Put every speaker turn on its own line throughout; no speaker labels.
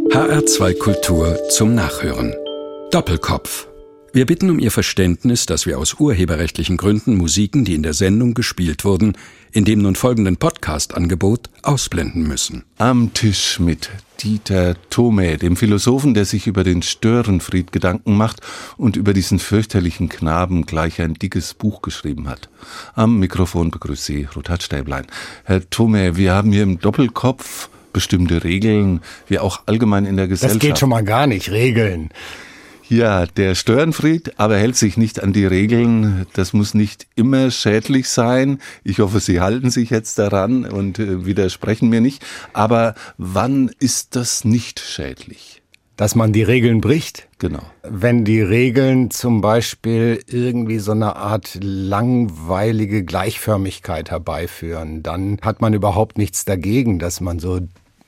HR2 Kultur zum Nachhören. Doppelkopf. Wir bitten um Ihr Verständnis, dass wir aus urheberrechtlichen Gründen Musiken, die in der Sendung gespielt wurden, in dem nun folgenden Podcast-Angebot ausblenden müssen.
Am Tisch mit Dieter Thomae, dem Philosophen, der sich über den Störenfried Gedanken macht und über diesen fürchterlichen Knaben gleich ein dickes Buch geschrieben hat. Am Mikrofon begrüßt Sie Ruthard Stäblein. Herr Thomae, wir haben hier im Doppelkopf bestimmte Regeln, wie auch allgemein in der Gesellschaft.
Das geht schon mal gar nicht, Regeln.
Ja, der Störenfried aber hält sich nicht an die Regeln. Das muss nicht immer schädlich sein. Ich hoffe, Sie halten sich jetzt daran und widersprechen mir nicht. Aber wann ist das nicht schädlich?
Dass man die Regeln bricht?
Genau.
Wenn die Regeln zum Beispiel irgendwie so eine Art langweilige Gleichförmigkeit herbeiführen, dann hat man überhaupt nichts dagegen, dass man so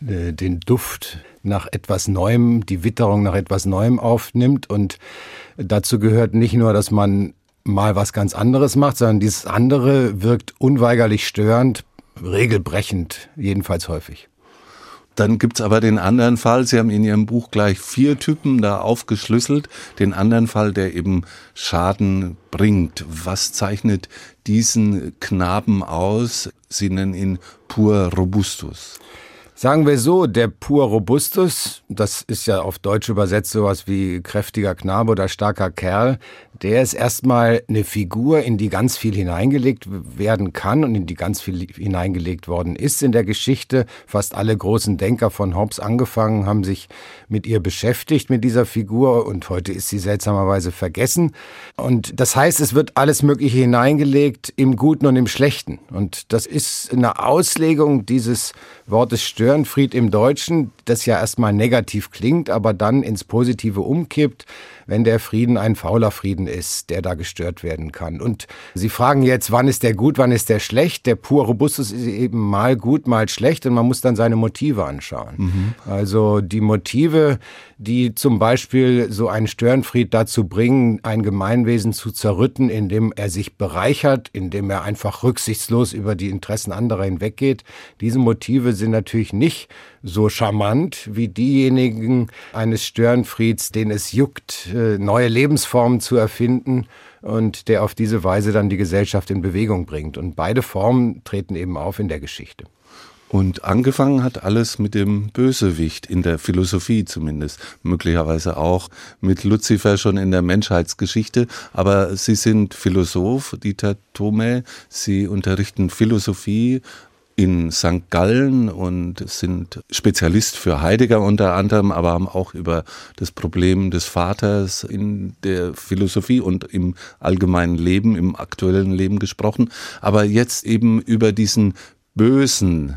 den Duft nach etwas Neuem, die Witterung nach etwas Neuem aufnimmt. Und dazu gehört nicht nur, dass man mal was ganz anderes macht, sondern dieses andere wirkt unweigerlich störend, regelbrechend, jedenfalls häufig.
Dann gibt's aber den anderen Fall, Sie haben in Ihrem Buch gleich 4 Typen da aufgeschlüsselt, den anderen Fall, der eben Schaden bringt. Was zeichnet diesen Knaben aus? Sie nennen ihn Puer Robustus.
Sagen wir so, der Puer Robustus, das ist ja auf Deutsch übersetzt sowas wie kräftiger Knabe oder starker Kerl, der ist erstmal eine Figur, in die ganz viel hineingelegt werden kann und in die ganz viel hineingelegt worden ist in der Geschichte. Fast alle großen Denker von Hobbes angefangen haben sich mit ihr beschäftigt, mit dieser Figur, und heute ist sie seltsamerweise vergessen. Und das heißt, es wird alles Mögliche hineingelegt, im Guten und im Schlechten. Und das ist eine Auslegung dieses Wortes Störenfried im Deutschen, das ja erstmal negativ klingt, aber dann ins Positive umkippt, wenn der Frieden ein fauler Frieden ist, der da gestört werden kann. Und Sie fragen jetzt, wann ist der gut, wann ist der schlecht? Der Puer Robustus ist eben mal gut, mal schlecht, und man muss dann seine Motive anschauen. Also die Motive, die zum Beispiel so einen Störenfried dazu bringen, ein Gemeinwesen zu zerrütten, indem er sich bereichert, indem er einfach rücksichtslos über die Interessen anderer hinweggeht. Diese Motive sind natürlich nicht so charmant wie diejenigen eines Störenfrieds, den es juckt, neue Lebensformen zu erfinden und der auf diese Weise dann die Gesellschaft in Bewegung bringt. Und beide Formen treten eben auf in der Geschichte.
Und angefangen hat alles mit dem Bösewicht, in der Philosophie zumindest, möglicherweise auch mit Luzifer schon in der Menschheitsgeschichte. Aber Sie sind Philosoph, Dieter Thomae, Sie unterrichten Philosophie in St. Gallen und sind Spezialist für Heidegger unter anderem, aber haben auch über das Problem des Vaters in der Philosophie und im allgemeinen Leben, im aktuellen Leben gesprochen. Aber jetzt eben über diesen bösen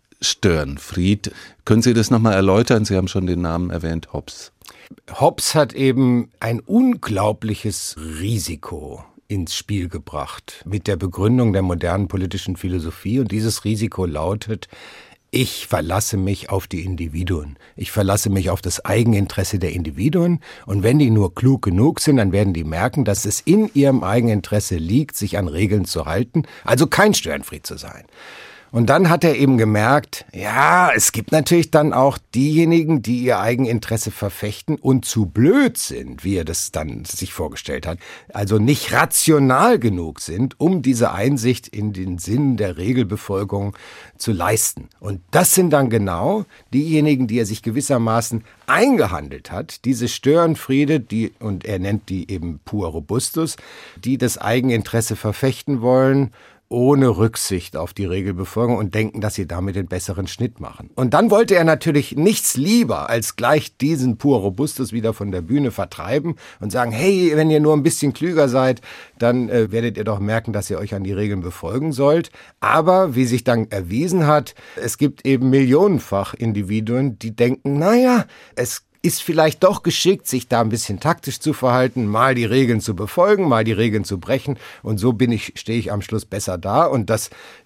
Störenfried. Können Sie das nochmal erläutern? Sie haben schon den Namen erwähnt, Hobbes.
Hobbes hat eben ein unglaubliches Risiko ins Spiel gebracht mit der Begründung der modernen politischen Philosophie. Und dieses Risiko lautet: Ich verlasse mich auf die Individuen. Ich verlasse mich auf das Eigeninteresse der Individuen. Und wenn die nur klug genug sind, dann werden die merken, dass es in ihrem Eigeninteresse liegt, sich an Regeln zu halten, also kein Störenfried zu sein. Und dann hat er eben gemerkt, ja, es gibt natürlich dann auch diejenigen, die ihr Eigeninteresse verfechten und zu blöd sind, wie er das dann sich vorgestellt hat, also nicht rational genug sind, um diese Einsicht in den Sinn der Regelbefolgung zu leisten. Und das sind dann genau diejenigen, die er sich gewissermaßen eingehandelt hat, diese Störenfriede, und er nennt die eben Puer Robustus, die das Eigeninteresse verfechten wollen, ohne Rücksicht auf die Regelbefolgung, und denken, dass sie damit den besseren Schnitt machen. Und dann wollte er natürlich nichts lieber, als gleich diesen Puer Robustus wieder von der Bühne vertreiben und sagen, hey, wenn ihr nur ein bisschen klüger seid, dann werdet ihr doch merken, dass ihr euch an die Regeln befolgen sollt. Aber, wie sich dann erwiesen hat, es gibt eben millionenfach Individuen, die denken, naja, es ist vielleicht doch geschickt, sich da ein bisschen taktisch zu verhalten, mal die Regeln zu befolgen, mal die Regeln zu brechen, und so stehe ich am Schluss besser da. Und dass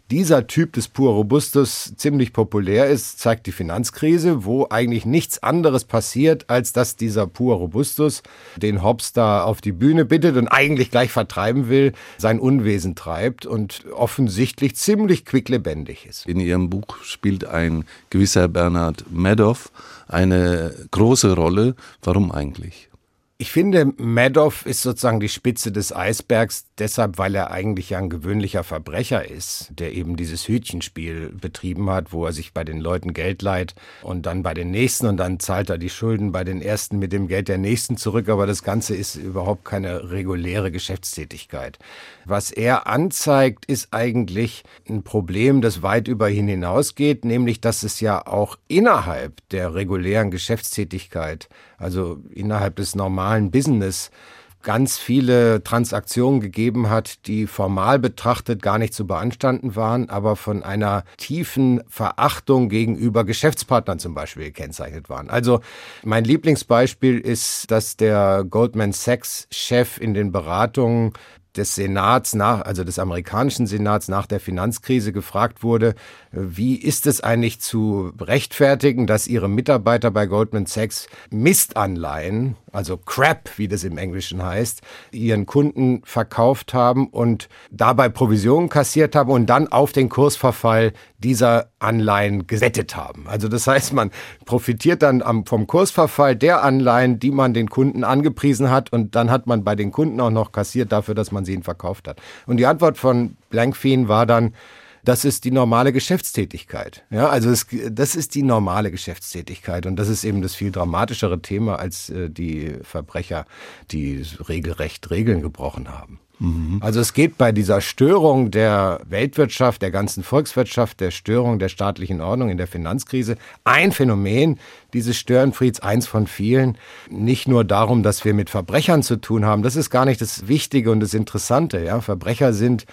dieser Typ des Pur Robustus ziemlich populär ist, zeigt die Finanzkrise, wo eigentlich nichts anderes passiert, als dass dieser Pur Robustus den Hobbes da auf die Bühne bittet und eigentlich gleich vertreiben will, sein Unwesen treibt und offensichtlich ziemlich quicklebendig ist.
In Ihrem Buch spielt ein gewisser Bernard Madoff eine große Rolle. Warum eigentlich?
Ich finde, Madoff ist sozusagen die Spitze des Eisbergs, deshalb, weil er eigentlich ja ein gewöhnlicher Verbrecher ist, der eben dieses Hütchenspiel betrieben hat, wo er sich bei den Leuten Geld leiht und dann bei den Nächsten und dann zahlt er die Schulden bei den Ersten mit dem Geld der Nächsten zurück, aber das Ganze ist überhaupt keine reguläre Geschäftstätigkeit. Was er anzeigt, ist eigentlich ein Problem, das weit über ihn hinausgeht, nämlich, dass es ja auch innerhalb der regulären Geschäftstätigkeit, also innerhalb des normalen Business, ganz viele Transaktionen gegeben hat, die formal betrachtet gar nicht zu beanstanden waren, aber von einer tiefen Verachtung gegenüber Geschäftspartnern zum Beispiel gekennzeichnet waren. Also mein Lieblingsbeispiel ist, dass der Goldman Sachs-Chef in den Beratungen des Senats also des amerikanischen Senats nach der Finanzkrise gefragt wurde, wie ist es eigentlich zu rechtfertigen, dass ihre Mitarbeiter bei Goldman Sachs Mistanleihen, also Crap, wie das im Englischen heißt, ihren Kunden verkauft haben und dabei Provisionen kassiert haben und dann auf den Kursverfall dieser Anleihen gewettet haben. Also das heißt, man profitiert dann vom Kursverfall der Anleihen, die man den Kunden angepriesen hat und dann hat man bei den Kunden auch noch kassiert dafür, dass man sie ihnen verkauft hat. Und die Antwort von Blankfein war dann, das ist die normale Geschäftstätigkeit. Ja, also das ist die normale Geschäftstätigkeit und das ist eben das viel dramatischere Thema als die Verbrecher, die regelrecht Regeln gebrochen haben. Also es geht bei dieser Störung der Weltwirtschaft, der ganzen Volkswirtschaft, der Störung der staatlichen Ordnung in der Finanzkrise, ein Phänomen dieses Störenfrieds, eins von vielen, nicht nur darum, dass wir mit Verbrechern zu tun haben. Das ist gar nicht das Wichtige und das Interessante. Ja? Verbrecher sind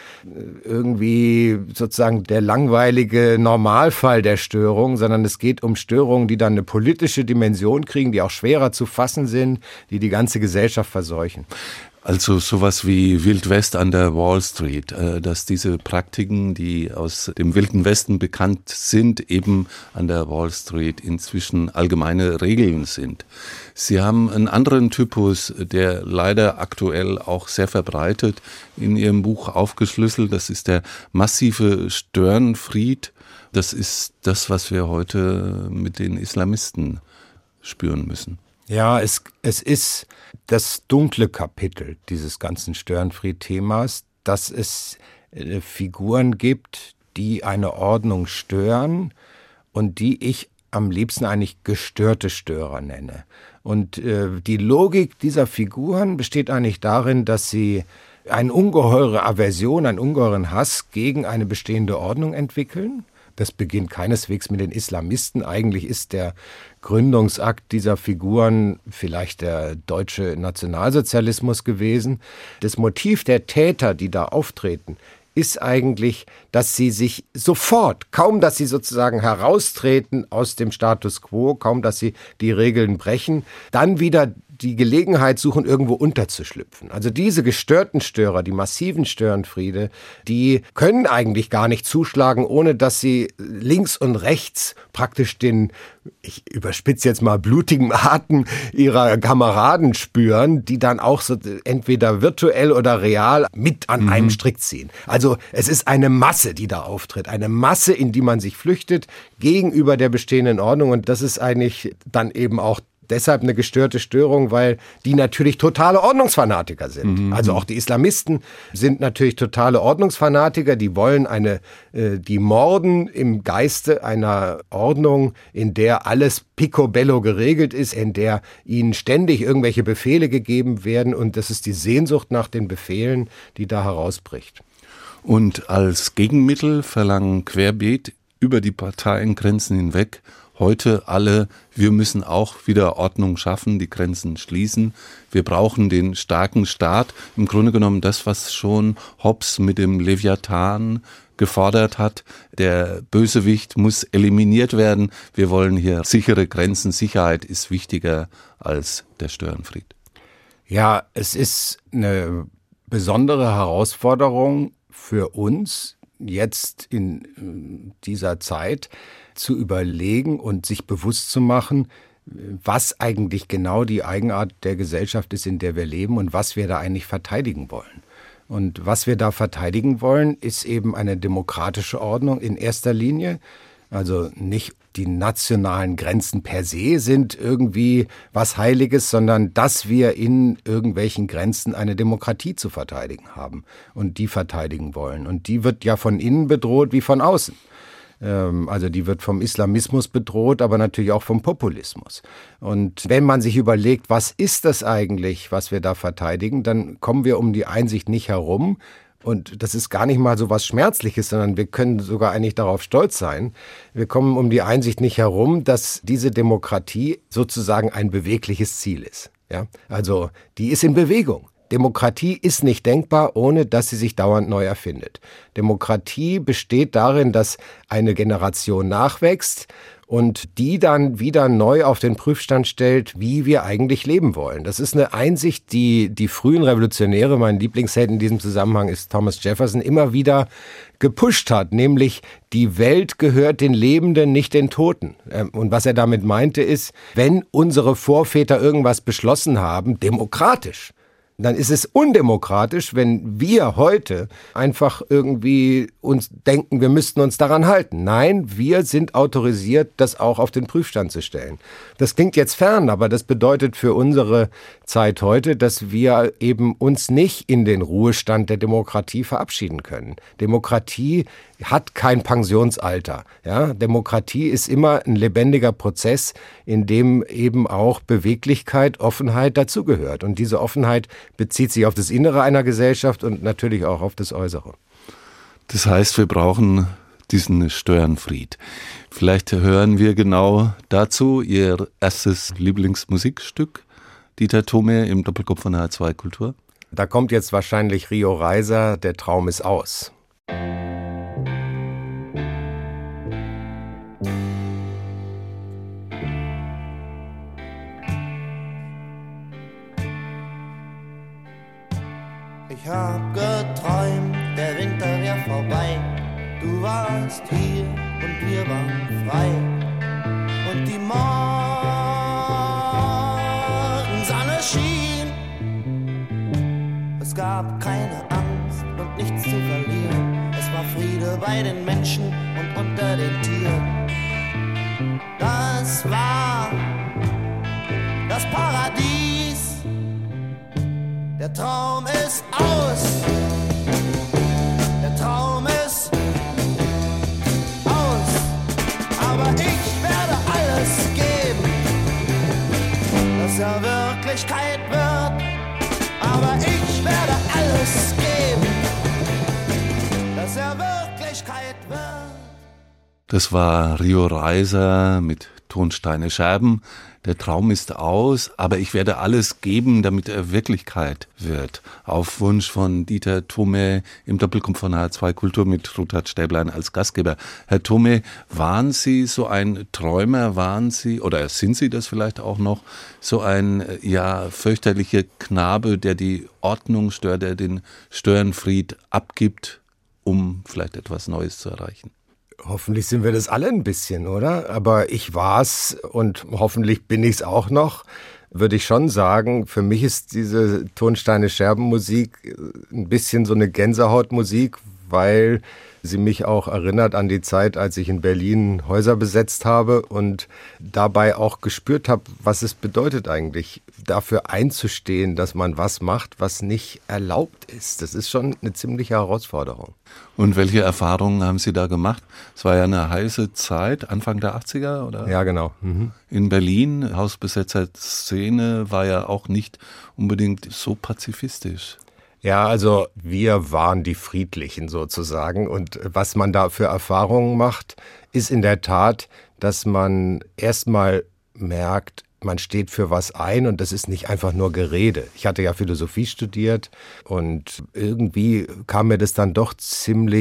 irgendwie sozusagen der langweilige Normalfall der Störung, sondern es geht um Störungen, die dann eine politische Dimension kriegen, die auch schwerer zu fassen sind, die die ganze Gesellschaft verseuchen.
Also sowas wie Wild West an der Wall Street, dass diese Praktiken, die aus dem Wilden Westen bekannt sind, eben an der Wall Street inzwischen allgemeine Regeln sind. Sie haben einen anderen Typus, der leider aktuell auch sehr verbreitet in Ihrem Buch aufgeschlüsselt. Das ist der massive Störenfried. Das ist das, was wir heute mit den Islamisten spüren müssen.
Ja, es ist das dunkle Kapitel dieses ganzen Störenfried-Themas, dass es Figuren gibt, die eine Ordnung stören und die ich am liebsten eigentlich gestörte Störer nenne. Und die Logik dieser Figuren besteht eigentlich darin, dass sie eine ungeheure Aversion, einen ungeheuren Hass gegen eine bestehende Ordnung entwickeln. Das beginnt keineswegs mit den Islamisten. Eigentlich ist der Gründungsakt dieser Figuren vielleicht der deutsche Nationalsozialismus gewesen. Das Motiv der Täter, die da auftreten, ist eigentlich, dass sie sich sofort, kaum dass sie sozusagen heraustreten aus dem Status quo, kaum dass sie die Regeln brechen, dann wieder die Gelegenheit suchen, irgendwo unterzuschlüpfen. Also diese gestörten Störer, die massiven Störenfriede, die können eigentlich gar nicht zuschlagen, ohne dass sie links und rechts praktisch den, ich überspitze jetzt mal, blutigen Atem ihrer Kameraden spüren, die dann auch so entweder virtuell oder real mit an einem Strick ziehen. Also es ist eine Masse, die da auftritt, eine Masse, in die man sich flüchtet gegenüber der bestehenden Ordnung und das ist eigentlich dann eben auch deshalb eine gestörte Störung, weil die natürlich totale Ordnungsfanatiker sind. Also auch die Islamisten sind natürlich totale Ordnungsfanatiker, die wollen die morden im Geiste einer Ordnung, in der alles picobello geregelt ist, in der ihnen ständig irgendwelche Befehle gegeben werden und das ist die Sehnsucht nach den Befehlen, die da herausbricht.
Und als Gegenmittel verlangen querbeet über die Parteiengrenzen hinweg heute alle, wir müssen auch wieder Ordnung schaffen, die Grenzen schließen. Wir brauchen den starken Staat. Im Grunde genommen das, was schon Hobbes mit dem Leviathan gefordert hat. Der Bösewicht muss eliminiert werden. Wir wollen hier sichere Grenzen. Sicherheit ist wichtiger als der Störenfried.
Ja, es ist eine besondere Herausforderung für uns, jetzt in dieser Zeit zu überlegen und sich bewusst zu machen, was eigentlich genau die Eigenart der Gesellschaft ist, in der wir leben und was wir da eigentlich verteidigen wollen. Und was wir da verteidigen wollen, ist eben eine demokratische Ordnung in erster Linie. Also nicht die nationalen Grenzen per se sind irgendwie was Heiliges, sondern dass wir in irgendwelchen Grenzen eine Demokratie zu verteidigen haben und die verteidigen wollen. Und die wird ja von innen bedroht wie von außen. Also die wird vom Islamismus bedroht, aber natürlich auch vom Populismus. Und wenn man sich überlegt, was ist das eigentlich, was wir da verteidigen, dann kommen wir um die Einsicht nicht herum. Und das ist gar nicht mal so was Schmerzliches, sondern wir können sogar eigentlich darauf stolz sein. Wir kommen um die Einsicht nicht herum, dass diese Demokratie sozusagen ein bewegliches Ziel ist. Ja? Also die ist in Bewegung. Demokratie ist nicht denkbar, ohne dass sie sich dauernd neu erfindet. Demokratie besteht darin, dass eine Generation nachwächst und die dann wieder neu auf den Prüfstand stellt, wie wir eigentlich leben wollen. Das ist eine Einsicht, die die frühen Revolutionäre, mein Lieblingsheld in diesem Zusammenhang ist Thomas Jefferson, immer wieder gepusht hat, nämlich die Welt gehört den Lebenden, nicht den Toten. Und was er damit meinte ist, wenn unsere Vorväter irgendwas beschlossen haben, demokratisch, dann ist es undemokratisch, wenn wir heute einfach irgendwie uns denken, wir müssten uns daran halten. Nein, wir sind autorisiert, das auch auf den Prüfstand zu stellen. Das klingt jetzt fern, aber das bedeutet für unsere Zeit heute, dass wir eben uns nicht in den Ruhestand der Demokratie verabschieden können. Demokratie hat kein Pensionsalter. Ja? Demokratie ist immer ein lebendiger Prozess, in dem eben auch Beweglichkeit, Offenheit dazugehört. Und diese Offenheit bezieht sich auf das Innere einer Gesellschaft und natürlich auch auf das Äußere.
Das heißt, wir brauchen diesen Störenfried. Vielleicht hören wir genau dazu Ihr erstes Lieblingsmusikstück, Dieter Thome im Doppelkopf von H2 Kultur.
Da kommt jetzt wahrscheinlich Rio Reiser, Der Traum ist aus.
Ich hab geträumt, der Winter wär vorbei. Du warst hier und wir waren frei. Und die Morgensonne schien. Es gab keine Angst und nichts zu verlieren. Es war Friede bei den Menschen und unter den Tieren. Das war das Paradies. Der Traum ist aus. Der Traum ist aus. Aber ich werde alles geben, dass er Wirklichkeit wird. Aber ich werde alles geben, dass er Wirklichkeit wird.
Das war Rio Reiser mit Tonsteine Scherben. Der Traum ist aus, aber ich werde alles geben, damit er Wirklichkeit wird. Auf Wunsch von Dieter Thome im Doppelkopf von H2 Kultur mit Ruthard Stäblein als Gastgeber. Herr Thome, waren Sie so ein Träumer, waren Sie, oder sind Sie das vielleicht auch noch, so ein fürchterlicher Knabe, der die Ordnung stört, der den Störenfried abgibt, um vielleicht etwas Neues zu erreichen?
Hoffentlich sind wir das alle ein bisschen, oder? Aber ich war's und hoffentlich bin ich's auch noch, würde ich schon sagen. Für mich ist diese Tonsteine-Scherben-Musik ein bisschen so eine Gänsehautmusik, weil sie mich auch erinnert an die Zeit, als ich in Berlin Häuser besetzt habe und dabei auch gespürt habe, was es bedeutet eigentlich, dafür einzustehen, dass man was macht, was nicht erlaubt ist. Das ist schon eine ziemliche Herausforderung.
Und welche Erfahrungen haben Sie da gemacht? Es war ja eine heiße Zeit, Anfang der 80er, oder?
Ja, genau. Mhm.
In Berlin, Hausbesetzer-Szene war ja auch nicht unbedingt so pazifistisch.
Ja, also wir waren die Friedlichen sozusagen und was man da für Erfahrungen macht, ist in der Tat, dass man erstmal merkt, man steht für was ein und das ist nicht einfach nur Gerede. Ich hatte ja Philosophie studiert und irgendwie kam mir das dann doch ziemlich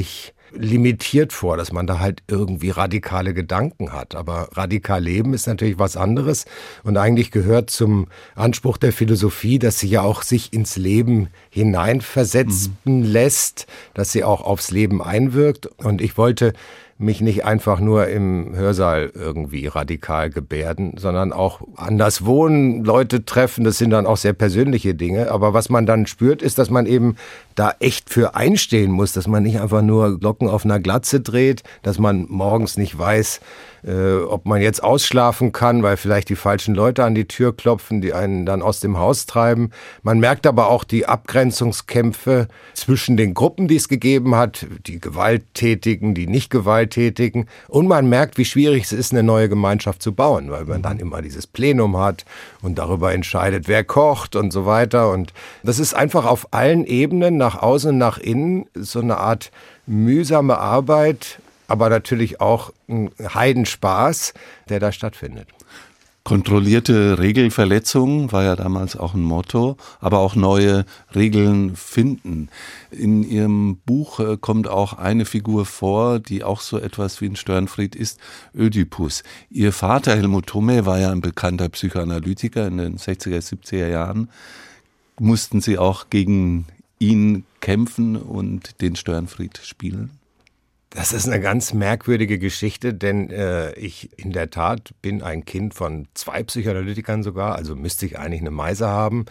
limitiert vor, dass man da halt irgendwie radikale Gedanken hat. Aber radikal leben ist natürlich was anderes und eigentlich gehört zum Anspruch der Philosophie, dass sie ja auch sich ins Leben hineinversetzen lässt, dass sie auch aufs Leben einwirkt. Und ich wollte mich nicht einfach nur im Hörsaal irgendwie radikal gebärden, sondern auch anders wohnen, Leute treffen, das sind dann auch sehr persönliche Dinge. Aber was man dann spürt, ist, dass man eben da echt für einstehen muss, dass man nicht einfach nur Glocken auf einer Glatze dreht, dass man morgens nicht weiß, ob man jetzt ausschlafen kann, weil vielleicht die falschen Leute an die Tür klopfen, die einen dann aus dem Haus treiben. Man merkt aber auch die Abgrenzungskämpfe zwischen den Gruppen, die es gegeben hat, die Gewalttätigen, die nicht Gewalttätigen. Und man merkt, wie schwierig es ist, eine neue Gemeinschaft zu bauen, weil man dann immer dieses Plenum hat und darüber entscheidet, wer kocht und so weiter. Und das ist einfach auf allen Ebenen, nach außen und nach innen, so eine Art mühsame Arbeit, aber natürlich auch ein Heidenspaß, der da stattfindet.
Kontrollierte Regelverletzung war ja damals auch ein Motto, aber auch neue Regeln finden. In Ihrem Buch kommt auch eine Figur vor, die auch so etwas wie ein Störenfried ist, Ödipus. Ihr Vater Helmut Thome war ja ein bekannter Psychoanalytiker in den 60er, 70er Jahren. Mussten Sie auch gegen ihn kämpfen und den Störenfried spielen?
Das ist eine ganz merkwürdige Geschichte, denn ich in der Tat bin ein Kind von 2 Psychoanalytikern sogar, also müsste ich eigentlich eine Meise haben,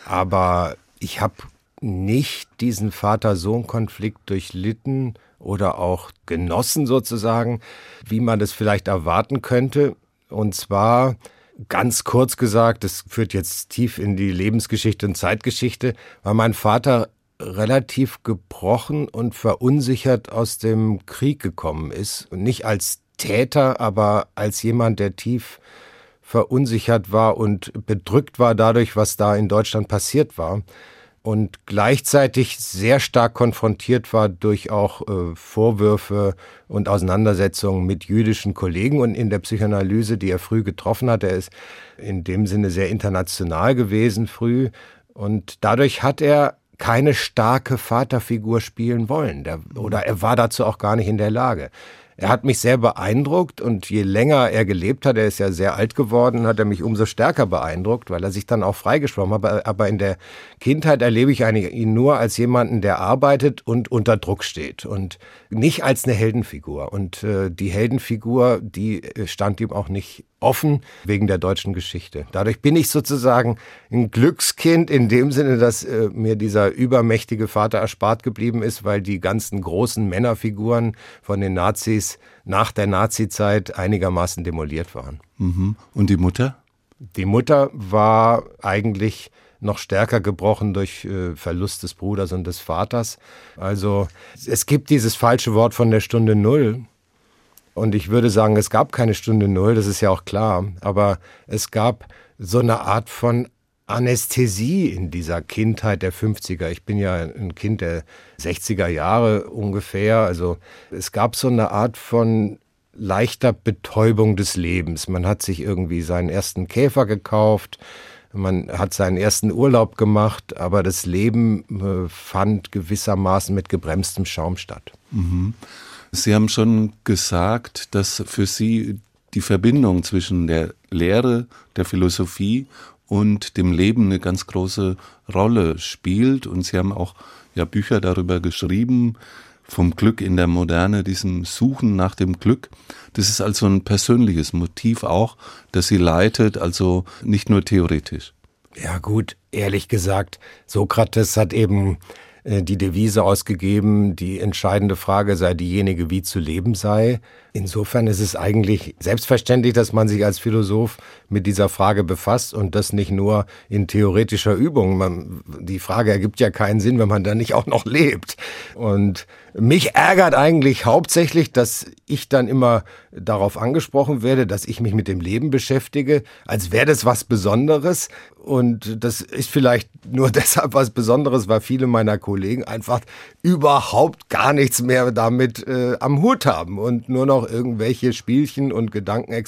aber ich habe nicht diesen Vater-Sohn-Konflikt durchlitten oder auch genossen sozusagen, wie man das vielleicht erwarten könnte. Und zwar, ganz kurz gesagt, das führt jetzt tief in die Lebensgeschichte und Zeitgeschichte, war mein Vater relativ gebrochen und verunsichert aus dem Krieg gekommen ist. Und nicht als Täter, aber als jemand, der tief verunsichert war und bedrückt war dadurch, was da in Deutschland passiert war. Und gleichzeitig sehr stark konfrontiert war durch auch Vorwürfe und Auseinandersetzungen mit jüdischen Kollegen und in der Psychoanalyse, die er früh getroffen hat. Er ist in dem Sinne sehr international gewesen früh. Und dadurch hat er keine starke Vaterfigur spielen wollen. Oder er war dazu auch gar nicht in der Lage. Er hat mich sehr beeindruckt und je länger er gelebt hat, er ist ja sehr alt geworden, hat er mich umso stärker beeindruckt, weil er sich dann auch freigeschwommen hat. Aber in der Kindheit erlebe ich eigentlich ihn nur als jemanden, der arbeitet und unter Druck steht und nicht als eine Heldenfigur. Und die Heldenfigur, die stand ihm auch nicht offen wegen der deutschen Geschichte. Dadurch bin ich sozusagen ein Glückskind in dem Sinne, dass mir dieser übermächtige Vater erspart geblieben ist, weil die ganzen großen Männerfiguren von den Nazis nach der Nazizeit einigermaßen demoliert waren.
Mhm. Und die Mutter?
Die Mutter war eigentlich noch stärker gebrochen durch Verlust des Bruders und des Vaters. Also es gibt dieses falsche Wort von der Stunde Null. Und ich würde sagen, es gab keine Stunde Null, das ist ja auch klar. Aber es gab so eine Art von Anästhesie in dieser Kindheit der 50er. Ich bin ja ein Kind der 60er Jahre ungefähr. Also es gab so eine Art von leichter Betäubung des Lebens. Man hat sich irgendwie seinen ersten Käfer gekauft, man hat seinen ersten Urlaub gemacht, aber das Leben fand gewissermaßen mit gebremstem Schaum statt.
Mhm. Sie haben schon gesagt, dass für Sie die Verbindung zwischen der Lehre, der Philosophie und dem Leben eine ganz große Rolle spielt. Und Sie haben auch Bücher darüber geschrieben, vom Glück in der Moderne, diesem Suchen nach dem Glück. Das ist also ein persönliches Motiv auch, das Sie leitet, also nicht nur theoretisch.
Ja gut, ehrlich gesagt, Sokrates hat eben die Devise ausgegeben, die entscheidende Frage sei diejenige, wie zu leben sei. Insofern ist es eigentlich selbstverständlich, dass man sich als Philosoph mit dieser Frage befasst und das nicht nur in theoretischer Übung. Die Frage ergibt ja keinen Sinn, wenn man da nicht auch noch lebt. Und mich ärgert eigentlich hauptsächlich, dass ich dann immer darauf angesprochen werde, dass ich mich mit dem Leben beschäftige, als wäre das was Besonderes. Und das ist vielleicht nur deshalb was Besonderes, weil viele meiner Kollegen einfach überhaupt gar nichts mehr damit am Hut haben und nur noch irgendwelche Spielchen und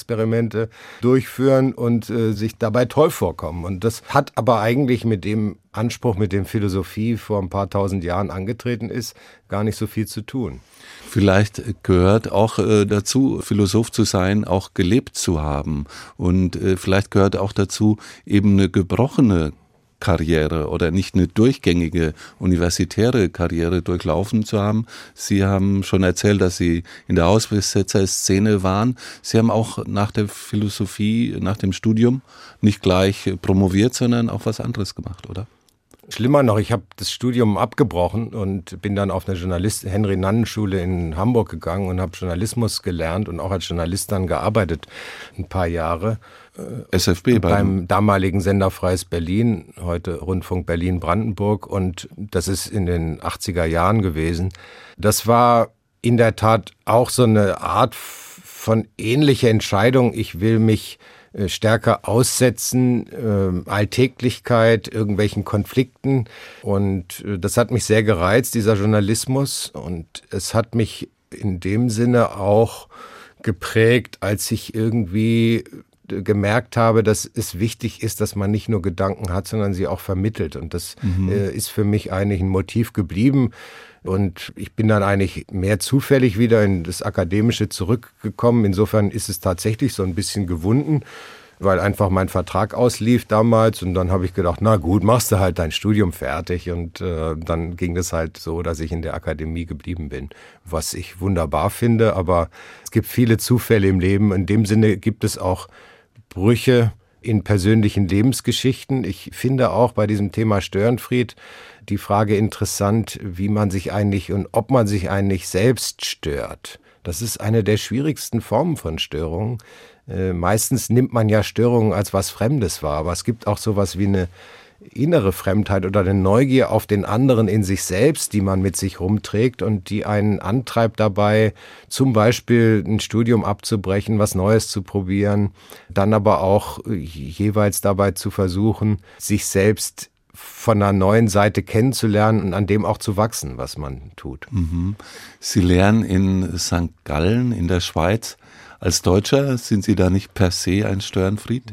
Gedankenexperimente durchführen und sich dabei toll vorkommen. Und das hat aber eigentlich mit dem Anspruch, mit dem Philosophie vor ein paar tausend Jahren angetreten ist, gar nicht so viel zu tun.
Vielleicht gehört auch dazu, Philosoph zu sein, auch gelebt zu haben. Und vielleicht gehört auch dazu, eben eine gebrochene Karriere oder nicht eine durchgängige universitäre Karriere durchlaufen zu haben. Sie haben schon erzählt, dass Sie in der Hausbesetzer-Szene waren. Sie haben auch nach der Philosophie, nach dem Studium nicht gleich promoviert, sondern auch was anderes gemacht, oder?
Schlimmer noch, ich habe das Studium abgebrochen und bin dann auf eine Henry-Nannen-Schule in Hamburg gegangen und habe Journalismus gelernt und auch als Journalist dann gearbeitet, ein paar Jahre.
SFB
beim damaligen Sender Freies Berlin, heute Rundfunk Berlin-Brandenburg, und das ist in den 80er Jahren gewesen. Das war in der Tat auch so eine Art von ähnlicher Entscheidung. Ich will mich stärker aussetzen, Alltäglichkeit, irgendwelchen Konflikten, und das hat mich sehr gereizt, dieser Journalismus, und es hat mich in dem Sinne auch geprägt, als ich irgendwie gemerkt habe, dass es wichtig ist, dass man nicht nur Gedanken hat, sondern sie auch vermittelt, und das ist für mich eigentlich ein Motiv geblieben. Und ich bin dann eigentlich mehr zufällig wieder in das Akademische zurückgekommen. Insofern ist es tatsächlich so ein bisschen gewunden, weil einfach mein Vertrag auslief damals. Und dann habe ich gedacht, na gut, machst du halt dein Studium fertig. Und dann ging es halt so, dass ich in der Akademie geblieben bin, was ich wunderbar finde. Aber es gibt viele Zufälle im Leben. In dem Sinne gibt es auch Brüche in persönlichen Lebensgeschichten. Ich finde auch bei diesem Thema Störenfried die Frage interessant, wie man sich eigentlich und ob man sich eigentlich selbst stört. Das ist eine der schwierigsten Formen von Störungen. Meistens nimmt man ja Störungen als was Fremdes wahr, aber es gibt auch sowas wie eine innere Fremdheit oder eine Neugier auf den anderen in sich selbst, die man mit sich rumträgt und die einen antreibt dabei, zum Beispiel ein Studium abzubrechen, was Neues zu probieren, dann aber auch jeweils dabei zu versuchen, sich selbst von einer neuen Seite kennenzulernen und an dem auch zu wachsen, was man tut.
Sie lernen in St. Gallen in der Schweiz. Als Deutscher sind Sie da nicht per se ein Störenfried?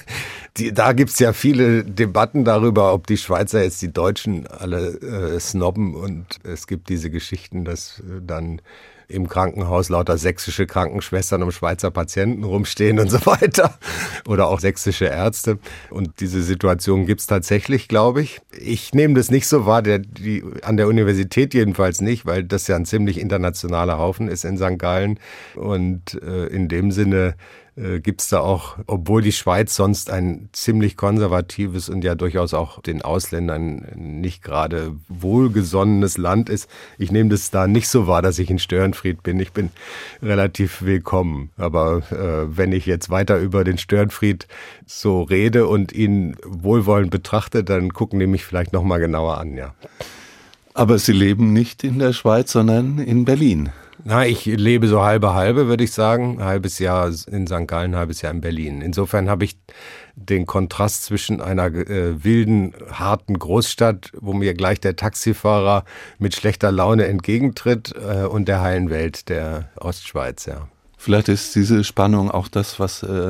Da gibt's ja viele Debatten darüber, ob die Schweizer jetzt die Deutschen alle snobben, und es gibt diese Geschichten, dass dann im Krankenhaus lauter sächsische Krankenschwestern um Schweizer Patienten rumstehen und so weiter. Oder auch sächsische Ärzte. Und diese Situation gibt's tatsächlich, glaube ich. Ich nehme das nicht so wahr, an der Universität jedenfalls nicht, weil das ja ein ziemlich internationaler Haufen ist in St. Gallen. Und in dem Sinne gibt's da auch, obwohl die Schweiz sonst ein ziemlich konservatives und ja durchaus auch den Ausländern nicht gerade wohlgesonnenes Land ist. Ich nehme das da nicht so wahr, dass ich ein Störenfried bin. Ich bin relativ willkommen. Aber wenn ich jetzt weiter über den Störenfried so rede und ihn wohlwollend betrachte, dann gucken die mich vielleicht noch mal genauer an, ja.
Aber Sie leben nicht in der Schweiz, sondern in Berlin.
Na, ich lebe so halbe, würde ich sagen. Ein halbes Jahr in St. Gallen, ein halbes Jahr in Berlin. Insofern habe ich den Kontrast zwischen einer wilden, harten Großstadt, wo mir gleich der Taxifahrer mit schlechter Laune entgegentritt, und der heilen Welt der Ostschweiz, ja.
Vielleicht ist diese Spannung auch das,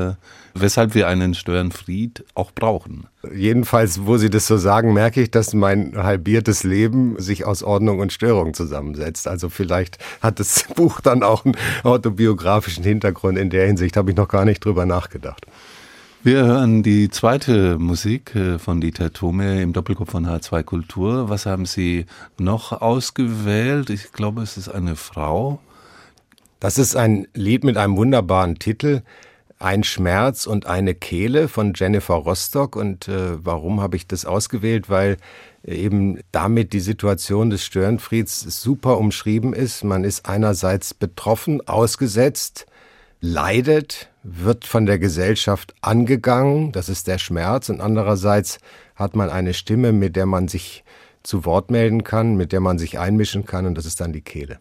weshalb wir einen Störenfried auch brauchen.
Jedenfalls, wo Sie das so sagen, merke ich, dass mein halbiertes Leben sich aus Ordnung und Störung zusammensetzt. Also vielleicht hat das Buch dann auch einen autobiografischen Hintergrund. In der Hinsicht habe ich noch gar nicht drüber nachgedacht.
Wir hören die zweite Musik von Dieter Thome im Doppelkopf von H2 Kultur. Was haben Sie noch ausgewählt? Ich glaube, es ist eine Frau.
Das ist ein Lied mit einem wunderbaren Titel, Ein Schmerz und eine Kehle von Jennifer Rostock. Und warum habe ich das ausgewählt? Weil eben damit die Situation des Störenfrieds super umschrieben ist. Man ist einerseits betroffen, ausgesetzt, leidet, wird von der Gesellschaft angegangen, das ist der Schmerz. Und andererseits hat man eine Stimme, mit der man sich zu Wort melden kann, mit der man sich einmischen kann, und das ist dann die Kehle.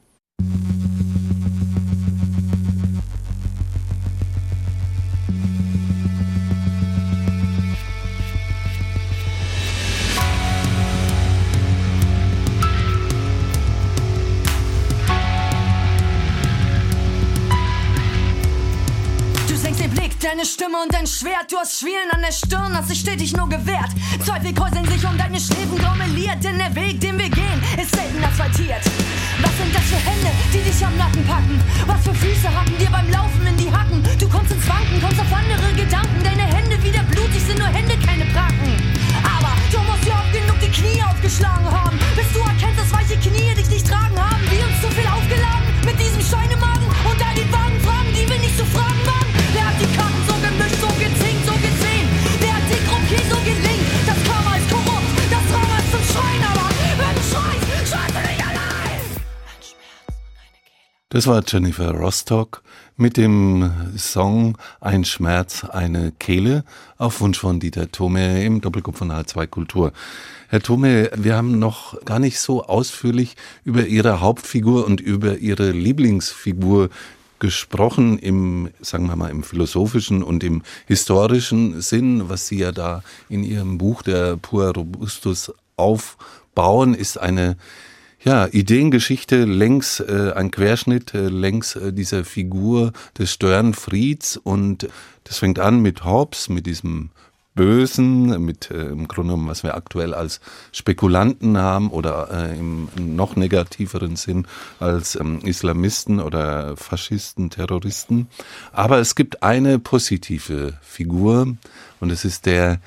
deine Stimme und dein Schwert. Du hast Schwielen an der Stirn, hast dich stetig nur gewehrt. Zweifel kräuseln sich um deine Schläfen graumeliert, denn der Weg, den wir gehen, ist selten asphaltiert. Was sind das für Hände, die dich am Nacken packen? Was für Füße hatten dir beim Laufen in die Hacken? Du kommst ins Wanken, kommst auf andere Gedanken. Deine Hände wieder blutig, sind nur Hände, keine Bracken. Aber du musst ja oft genug die Knie aufgeschlagen haben, bis du erkennst, dass weiche Knie dich nicht tragen haben. Wir uns zu viel aufgeladen mit diesem Schweinemagen und all die vagen Fragen, die wir nicht zu fragen wagen. Wer hat die Karten so gemischt, so gezinkt, so gesehen? Wer hat den Croupier so gelingt? Das Karma ist korrupt, das Trauma ist zum Schreien, aber wenn du schreist, schreist du nicht allein. Ein Schmerz und eine Kehle.
Das war Jennifer Rostock mit dem Song Ein Schmerz, eine Kehle auf Wunsch von Dieter Thome im Doppelkopf von H2 Kultur. Herr Thome, wir haben noch gar nicht so ausführlich über Ihre Hauptfigur und über Ihre Lieblingsfigur gesprochen im, sagen wir mal, im philosophischen und im historischen Sinn. Was Sie ja da in Ihrem Buch, der Pur Robustus, aufbauen, ist eine Ideengeschichte längs ein Querschnitt längs dieser Figur des Störenfrieds, und das fängt an mit Hobbes, mit diesem Bösen, mit im Grunde genommen, was wir aktuell als Spekulanten haben oder im noch negativeren Sinn als Islamisten oder Faschisten, Terroristen. Aber es gibt eine positive Figur, und es ist der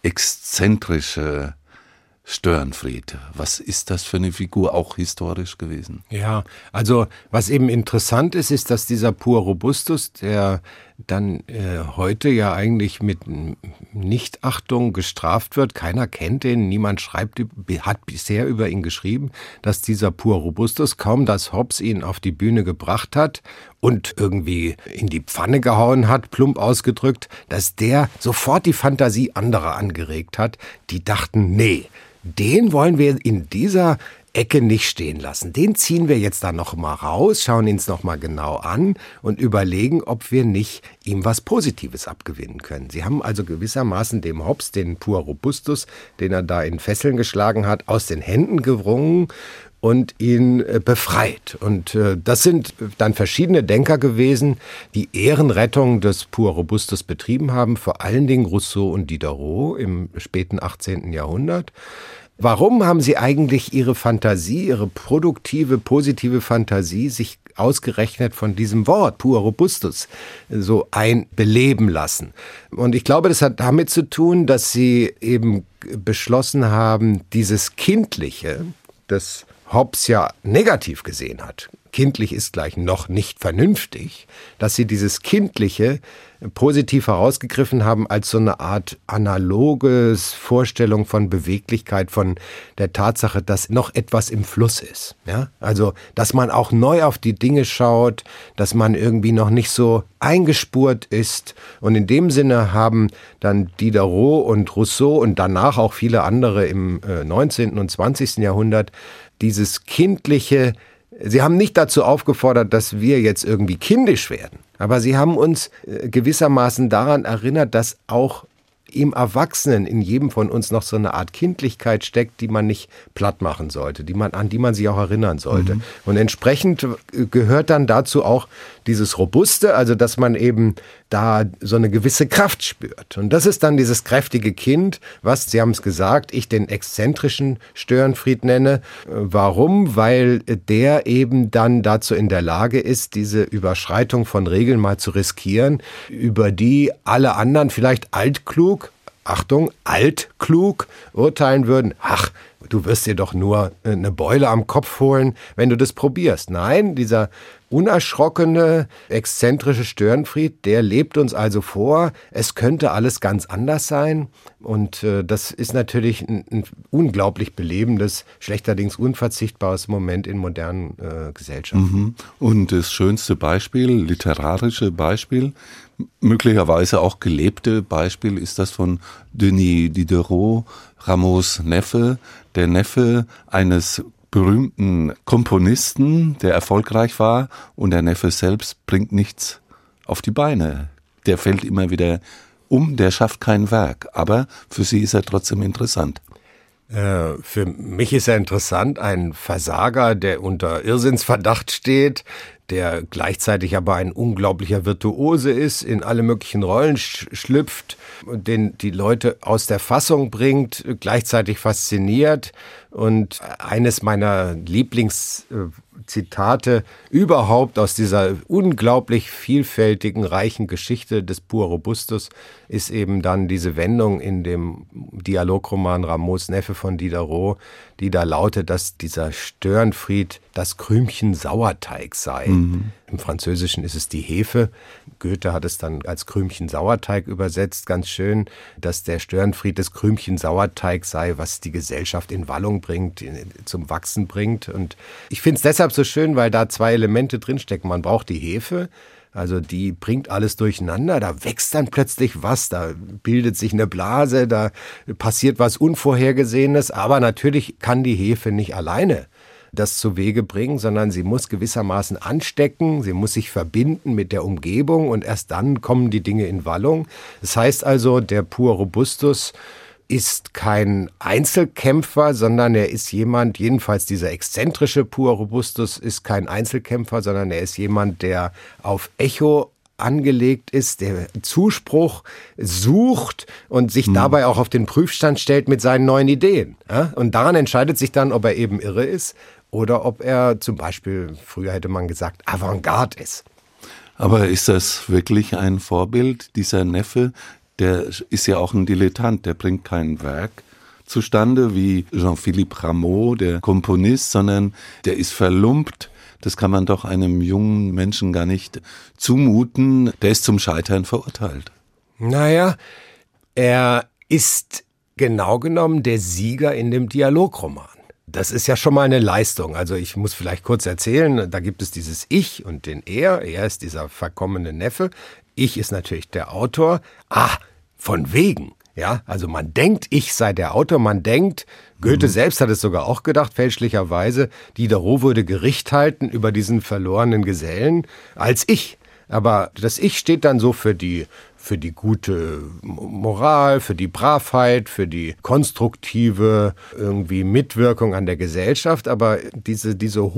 exzentrische Störenfried. Was ist das für eine Figur, auch historisch gewesen?
Ja, also was eben interessant ist, ist, dass dieser Pur Robustus, der dann heute ja eigentlich mit Nichtachtung gestraft wird. Keiner kennt ihn, niemand hat bisher über ihn geschrieben, dass dieser Pur Robustus, kaum dass Hobbes ihn auf die Bühne gebracht hat und irgendwie in die Pfanne gehauen hat, plump ausgedrückt, dass der sofort die Fantasie anderer angeregt hat, die dachten, nee, den wollen wir in dieser Ecke nicht stehen lassen. Den ziehen wir jetzt da noch mal raus, schauen ihn noch mal genau an und überlegen, ob wir nicht ihm was Positives abgewinnen können. Sie haben also gewissermaßen dem Hobbes, den Pur Robustus, den er da in Fesseln geschlagen hat, aus den Händen gerungen und ihn befreit. Und das sind dann verschiedene Denker gewesen, die Ehrenrettung des Pur Robustus betrieben haben, vor allen Dingen Rousseau und Diderot im späten 18. Jahrhundert. Warum haben sie eigentlich ihre Fantasie, ihre produktive, positive Fantasie sich ausgerechnet von diesem Wort, Pur Robustus, so einbeleben lassen? Und ich glaube, das hat damit zu tun, dass sie eben beschlossen haben, dieses Kindliche, das Hobbes ja negativ gesehen hat, kindlich ist gleich noch nicht vernünftig, dass sie dieses Kindliche positiv herausgegriffen haben als so eine Art analoges Vorstellung von Beweglichkeit, von der Tatsache, dass noch etwas im Fluss ist. Ja? Also, dass man auch neu auf die Dinge schaut, dass man irgendwie noch nicht so eingespurt ist. Und in dem Sinne haben dann Diderot und Rousseau und danach auch viele andere im 19. und 20. Jahrhundert dieses kindliche. Sie haben nicht dazu aufgefordert, dass wir jetzt irgendwie kindisch werden, aber sie haben uns gewissermaßen daran erinnert, dass auch im Erwachsenen, in jedem von uns noch so eine Art Kindlichkeit steckt, die man nicht platt machen sollte, an die man sich auch erinnern sollte. Und entsprechend gehört dann dazu auch dieses Robuste, also dass man eben da so eine gewisse Kraft spürt. Und das ist dann dieses kräftige Kind, was, Sie haben es gesagt, ich den exzentrischen Störenfried nenne. Warum? Weil der eben dann dazu in der Lage ist, diese Überschreitung von Regeln mal zu riskieren, über die alle anderen vielleicht altklug, Achtung, altklug urteilen würden. Ach, du wirst dir doch nur eine Beule am Kopf holen, wenn du das probierst. Nein, dieser unerschrockene, exzentrische Störenfried, der lebt uns also vor, es könnte alles ganz anders sein. Und das ist natürlich ein unglaublich belebendes, schlechterdings unverzichtbares Moment in modernen Gesellschaften.
Und das schönste Beispiel, literarische Beispiel, möglicherweise auch gelebte Beispiel, ist das von Denis Diderot, Rameaus Neffe, der Neffe eines berühmten Komponisten, der erfolgreich war, und der Neffe selbst bringt nichts auf die Beine. Der fällt immer wieder um, der schafft kein Werk, aber für Sie ist er trotzdem interessant.
Für mich ist er interessant, ein Versager, der unter Irrsinnsverdacht steht, der gleichzeitig aber ein unglaublicher Virtuose ist, in alle möglichen Rollen schlüpft, den die Leute aus der Fassung bringt, gleichzeitig fasziniert. Und eines meiner Lieblingszitate überhaupt aus dieser unglaublich vielfältigen, reichen Geschichte des Pur Robustus ist eben dann diese Wendung in dem Dialogroman Rameaus Neffe von Diderot, die da lautet, dass dieser Störenfried das Krümchen Sauerteig sei. Im Französischen ist es die Hefe. Goethe hat es dann als Krümchen Sauerteig übersetzt, ganz schön, dass der Störenfried das Krümchen Sauerteig sei, was die Gesellschaft in Wallung bringt, zum Wachsen bringt. Und ich finde es deshalb so schön, weil da zwei Elemente drinstecken. Man braucht die Hefe, also die bringt alles durcheinander, da wächst dann plötzlich was, da bildet sich eine Blase, da passiert was Unvorhergesehenes, aber natürlich kann die Hefe nicht alleine das zu Wege bringen, sondern sie muss gewissermaßen anstecken, sie muss sich verbinden mit der Umgebung und erst dann kommen die Dinge in Wallung. Das heißt also, der Pur Robustus ist kein Einzelkämpfer, sondern er ist jemand, jedenfalls dieser exzentrische Pur Robustus ist kein Einzelkämpfer, sondern er ist jemand, der auf Echo angelegt ist, der Zuspruch sucht und sich dabei auch auf den Prüfstand stellt mit seinen neuen Ideen. Ja? Und daran entscheidet sich dann, ob er eben irre ist oder ob er zum Beispiel, früher hätte man gesagt, Avantgarde ist.
Aber ist das wirklich ein Vorbild, dieser Neffe? Der ist ja auch ein Dilettant, der bringt kein Werk zustande wie Jean-Philippe Rameau, der Komponist, sondern der ist verlumpt. Das kann man doch einem jungen Menschen gar nicht zumuten. Der ist zum Scheitern verurteilt.
Naja, er ist genau genommen der Sieger in dem Dialogroman. Das ist ja schon mal eine Leistung. Also ich muss vielleicht kurz erzählen, da gibt es dieses Ich und den Er. Er ist dieser verkommene Neffe. Ich ist natürlich der Autor. Von wegen. Ja, also man denkt, ich sei der Autor. Man denkt, Goethe selbst hat es sogar auch gedacht, fälschlicherweise, Diderot würde Gericht halten über diesen verlorenen Gesellen als ich. Aber das Ich steht dann so für die gute Moral, für die Bravheit, für die konstruktive irgendwie Mitwirkung an der Gesellschaft. Aber diese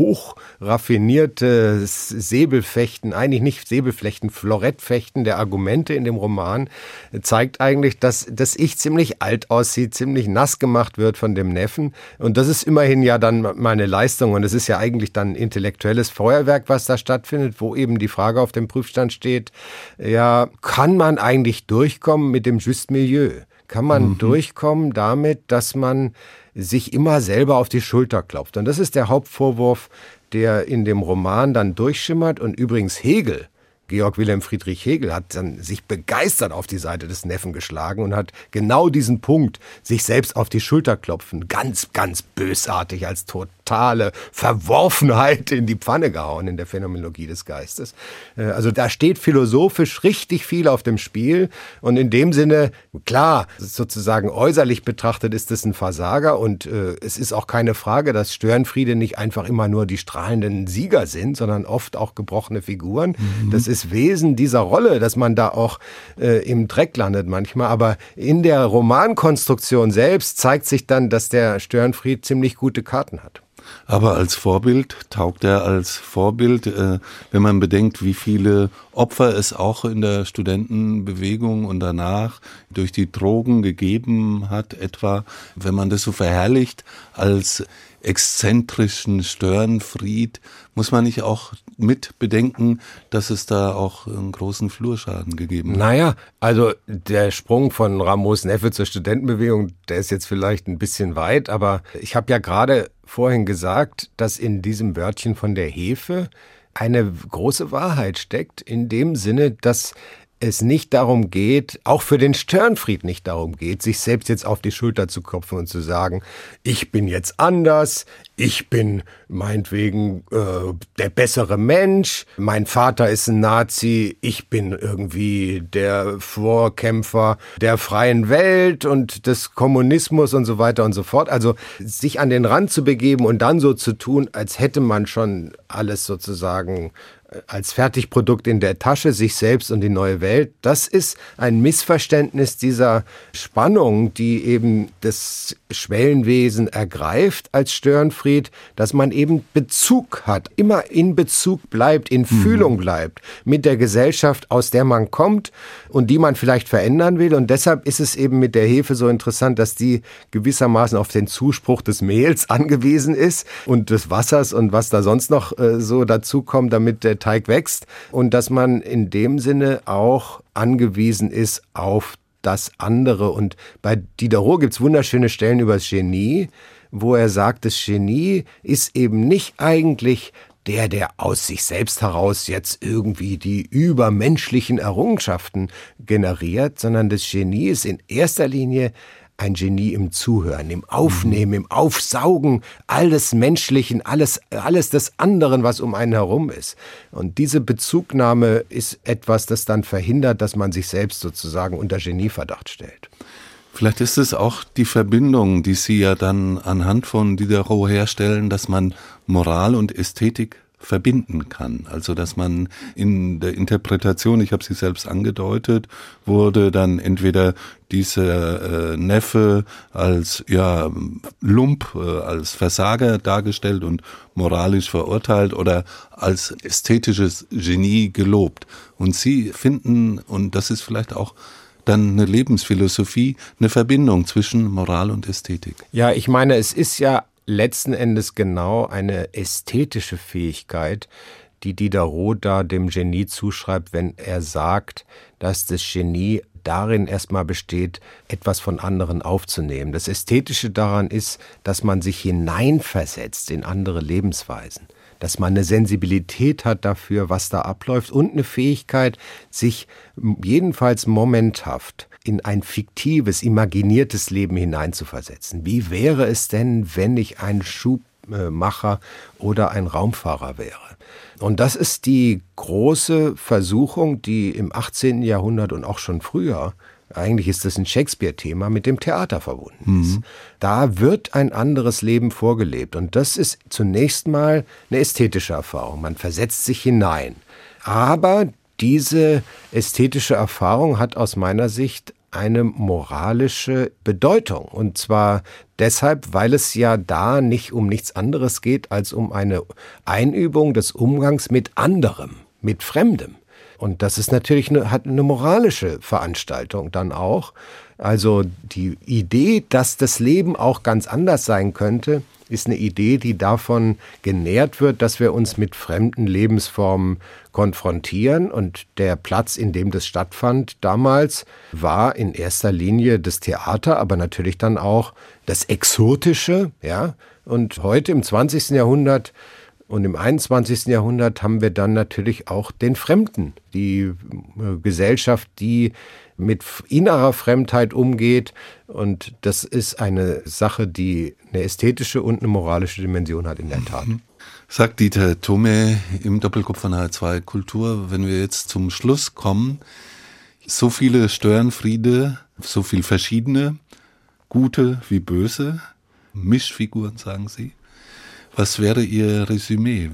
hochraffinierte Säbelfechten, eigentlich nicht Säbelflechten, Florettfechten der Argumente in dem Roman zeigt eigentlich, dass das Ich ziemlich alt aussieht, ziemlich nass gemacht wird von dem Neffen. Und das ist immerhin ja dann meine Leistung. Und es ist ja eigentlich dann intellektuelles Feuerwerk, was da stattfindet, wo eben die Frage auf dem Prüfstand steht, ja, kann man eigentlich durchkommen mit dem Just Milieu? Kann man durchkommen damit, dass man sich immer selber auf die Schulter klopft? Und das ist der Hauptvorwurf, der in dem Roman dann durchschimmert. Und übrigens Hegel, Georg Wilhelm Friedrich Hegel, hat dann sich begeistert auf die Seite des Neffen geschlagen und hat genau diesen Punkt, sich selbst auf die Schulter klopfen, ganz, ganz bösartig als totale Verworfenheit in die Pfanne gehauen in der Phänomenologie des Geistes. Also da steht philosophisch richtig viel auf dem Spiel und in dem Sinne, klar, sozusagen äußerlich betrachtet ist es ein Versager und es ist auch keine Frage, dass Störenfriede nicht einfach immer nur die strahlenden Sieger sind, sondern oft auch gebrochene Figuren. Das ist Wesen dieser Rolle, dass man da auch im Dreck landet manchmal, aber in der Romankonstruktion selbst zeigt sich dann, dass der Störenfried ziemlich gute Karten hat.
Aber als Vorbild, taugt er als Vorbild, wenn man bedenkt, wie viele Opfer es auch in der Studentenbewegung und danach durch die Drogen gegeben hat, etwa, wenn man das so verherrlicht als exzentrischen Störenfried, muss man nicht auch mit bedenken, dass es da auch einen großen Flurschaden gegeben hat?
Naja, also der Sprung von Rameaus Neffe zur Studentenbewegung, der ist jetzt vielleicht ein bisschen weit, aber ich habe ja gerade vorhin gesagt, dass in diesem Wörtchen von der Hefe eine große Wahrheit steckt, in dem Sinne, dass es nicht darum geht, auch für den Störenfried nicht darum geht, sich selbst jetzt auf die Schulter zu klopfen und zu sagen, ich bin jetzt anders, ich bin meinetwegen der bessere Mensch, mein Vater ist ein Nazi, ich bin irgendwie der Vorkämpfer der freien Welt und des Kommunismus und so weiter und so fort. Also sich an den Rand zu begeben und dann so zu tun, als hätte man schon alles sozusagen als Fertigprodukt in der Tasche, sich selbst und die neue Welt. Das ist ein Missverständnis dieser Spannung, die eben das Schwellenwesen ergreift als Störenfried, dass man eben Bezug hat, immer in Bezug bleibt, in Fühlung bleibt mit der Gesellschaft, aus der man kommt und die man vielleicht verändern will. Und deshalb ist es eben mit der Hefe so interessant, dass die gewissermaßen auf den Zuspruch des Mehls angewiesen ist und des Wassers und was da sonst noch so dazu kommt, damit der Teig wächst. Und dass man in dem Sinne auch angewiesen ist auf das andere. Und bei Diderot gibt es wunderschöne Stellen über das Genie, wo er sagt, das Genie ist eben nicht eigentlich der aus sich selbst heraus jetzt irgendwie die übermenschlichen Errungenschaften generiert, sondern das Genie ist in erster Linie ein Genie im Zuhören, im Aufnehmen, im Aufsaugen alles Menschlichen, alles des anderen, was um einen herum ist. Und diese Bezugnahme ist etwas, das dann verhindert, dass man sich selbst sozusagen unter Genieverdacht stellt.
Vielleicht ist es auch die Verbindung, die Sie ja dann anhand von Diderot herstellen, dass man Moral und Ästhetik verbinden kann. Also dass man in der Interpretation, ich habe sie selbst angedeutet, wurde dann entweder dieser Neffe als Lump, als Versager dargestellt und moralisch verurteilt oder als ästhetisches Genie gelobt. Und Sie finden, und das ist vielleicht auch dann eine Lebensphilosophie, eine Verbindung zwischen Moral und Ästhetik.
Ja, ich meine, es ist ja letzten Endes genau eine ästhetische Fähigkeit, die Diderot da dem Genie zuschreibt, wenn er sagt, dass das Genie darin erstmal besteht, etwas von anderen aufzunehmen. Das Ästhetische daran ist, dass man sich hineinversetzt in andere Lebensweisen, dass man eine Sensibilität hat dafür, was da abläuft und eine Fähigkeit, sich jedenfalls momenthaft in ein fiktives, imaginiertes Leben hineinzuversetzen. Wie wäre es denn, wenn ich ein Schubmacher oder ein Raumfahrer wäre? Und das ist die große Versuchung, die im 18. Jahrhundert und auch schon früher, eigentlich ist das ein Shakespeare-Thema, mit dem Theater verbunden ist. Da wird ein anderes Leben vorgelebt und das ist zunächst mal eine ästhetische Erfahrung. Man versetzt sich hinein. Aber diese ästhetische Erfahrung hat aus meiner Sicht eine moralische Bedeutung. Und zwar deshalb, weil es ja da nicht um nichts anderes geht, als um eine Einübung des Umgangs mit anderem, mit Fremdem. Und das ist natürlich hat eine moralische Veranstaltung dann auch. Also die Idee, dass das Leben auch ganz anders sein könnte, ist eine Idee, die davon genährt wird, dass wir uns mit fremden Lebensformen konfrontieren. Und der Platz, in dem das stattfand damals, war in erster Linie das Theater, aber natürlich dann auch das Exotische. Ja? Und heute im 20. Jahrhundert und im 21. Jahrhundert haben wir dann natürlich auch den Fremden, die Gesellschaft, die mit innerer Fremdheit umgeht. Und das ist eine Sache, die eine ästhetische und eine moralische Dimension hat in der Tat.
Sagt Dieter Thome im Doppelkopf von H2 Kultur, wenn wir jetzt zum Schluss kommen, so viele Störenfriede, so viel verschiedene, gute wie böse, Mischfiguren, sagen Sie. Was wäre Ihr Resümee?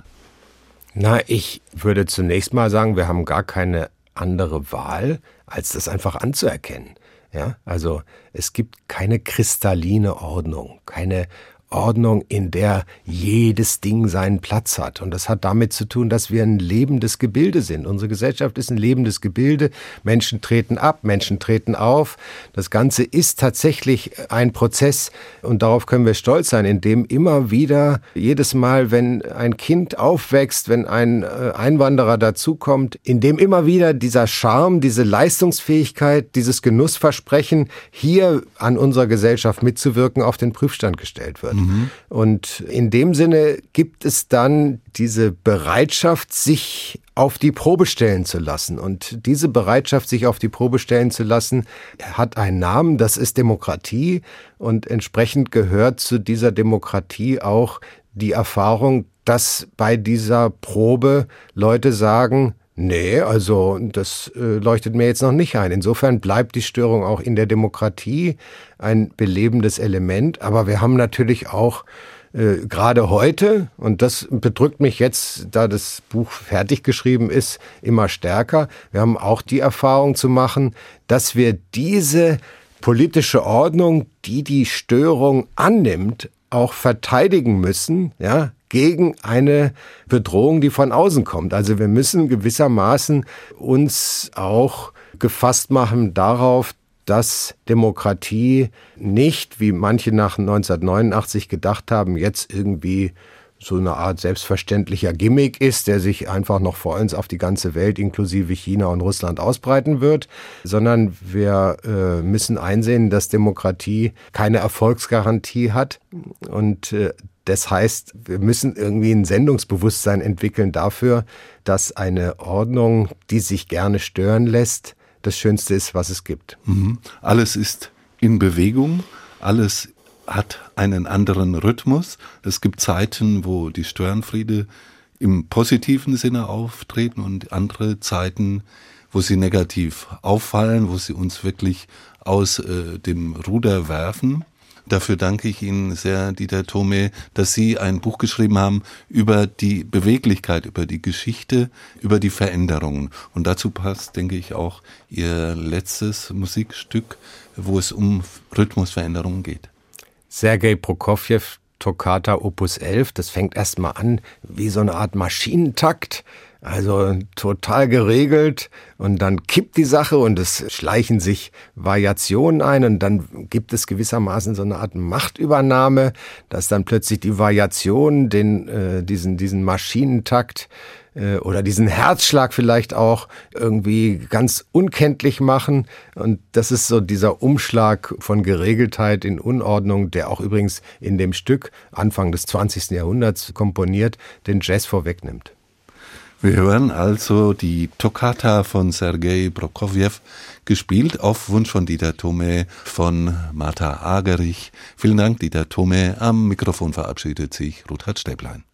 Na, ich würde zunächst mal sagen, wir haben gar keine andere Wahl, als das einfach anzuerkennen. Ja, also es gibt keine kristalline Ordnung, keine Ordnung, in der jedes Ding seinen Platz hat. Und das hat damit zu tun, dass wir ein lebendes Gebilde sind. Unsere Gesellschaft ist ein lebendes Gebilde. Menschen treten ab, Menschen treten auf. Das Ganze ist tatsächlich ein Prozess und darauf können wir stolz sein, in dem immer wieder, jedes Mal, wenn ein Kind aufwächst, wenn ein Einwanderer dazukommt, in dem immer wieder dieser Charme, diese Leistungsfähigkeit, dieses Genussversprechen, hier an unserer Gesellschaft mitzuwirken, auf den Prüfstand gestellt wird. Und in dem Sinne gibt es dann diese Bereitschaft, sich auf die Probe stellen zu lassen. Und diese Bereitschaft, sich auf die Probe stellen zu lassen, hat einen Namen, das ist Demokratie. Und entsprechend gehört zu dieser Demokratie auch die Erfahrung, dass bei dieser Probe Leute sagen, nee, also das leuchtet mir jetzt noch nicht ein. Insofern bleibt die Störung auch in der Demokratie ein belebendes Element. Aber wir haben natürlich auch gerade heute, und das bedrückt mich jetzt, da das Buch fertig geschrieben ist, immer stärker. Wir haben auch die Erfahrung zu machen, dass wir diese politische Ordnung, die die Störung annimmt, auch verteidigen müssen, ja, gegen eine Bedrohung, die von außen kommt. Also wir müssen gewissermaßen uns auch gefasst machen darauf, dass Demokratie nicht, wie manche nach 1989 gedacht haben, jetzt irgendwie so eine Art selbstverständlicher Gimmick ist, der sich einfach noch vollends auf die ganze Welt inklusive China und Russland ausbreiten wird, sondern wir müssen einsehen, dass Demokratie keine Erfolgsgarantie hat. Und das heißt, wir müssen irgendwie ein Sendungsbewusstsein entwickeln dafür, dass eine Ordnung, die sich gerne stören lässt, das Schönste ist, was es gibt.
Alles ist in Bewegung, alles hat einen anderen Rhythmus. Es gibt Zeiten, wo die Störenfriede im positiven Sinne auftreten und andere Zeiten, wo sie negativ auffallen, wo sie uns wirklich aus dem Ruder werfen. Dafür danke ich Ihnen sehr, Dieter Thome, dass Sie ein Buch geschrieben haben über die Beweglichkeit, über die Geschichte, über die Veränderungen. Und dazu passt, denke ich, auch Ihr letztes Musikstück, wo es um Rhythmusveränderungen geht.
Sergei Prokofjew, Toccata Opus 11, das fängt erstmal an wie so eine Art Maschinentakt, also total geregelt, und dann kippt die Sache und es schleichen sich Variationen ein und dann gibt es gewissermaßen so eine Art Machtübernahme, dass dann plötzlich die Variationen diesen Maschinentakt oder diesen Herzschlag vielleicht auch irgendwie ganz unkenntlich machen. Und das ist so dieser Umschlag von Geregeltheit in Unordnung, der auch übrigens in dem Stück Anfang des 20. Jahrhunderts komponiert, den Jazz vorwegnimmt.
Wir hören also die Toccata von Sergei Prokofjew, gespielt auf Wunsch von Dieter Thome von Martha Agerich. Vielen Dank, Dieter Thome. Am Mikrofon verabschiedet sich Ruthard Stäblein.